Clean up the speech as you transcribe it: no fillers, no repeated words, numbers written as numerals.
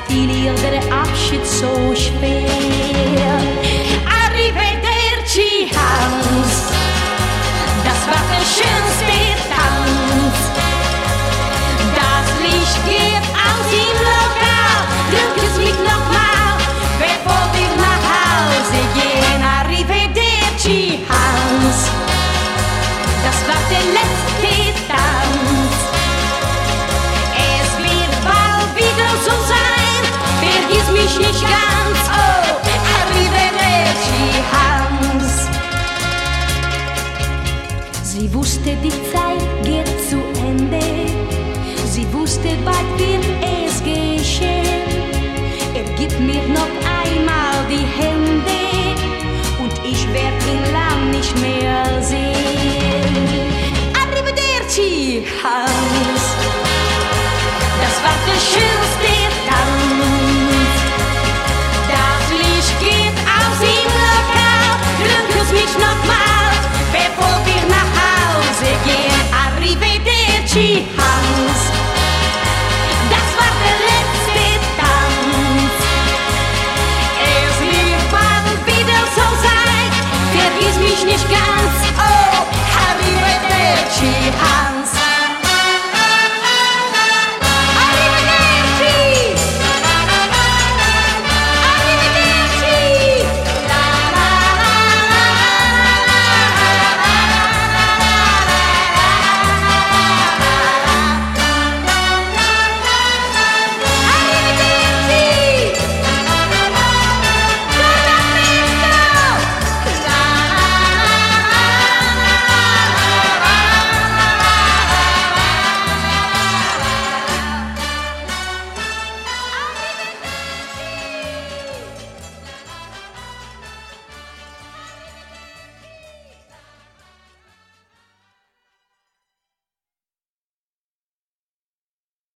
fiel ihr der Abschied so schwer. Arrivederci, Hans, das war der schönste Tanz. Das Licht geht aus im Lokal, drück es mich nochmal, bevor wir nach Hause gehen. Arrivederci, Hans, das war der letzte Tanz. Es wird bald wieder so sein, vergiss mich nicht ganz. Oh, arrivederci, Hans. Sie wusste, die Zeit geht zu Ende. Sie wusste, bald wird es geschehen. Gib mir noch einmal die Hände und ich werd ihn lang nicht mehr sehen. Arrivederci, Hans, das war der schönste Tanz. Das Licht geht aus im Lokal, drück es mich nochmal, bevor wir nach Hause gehen. Arrivederci,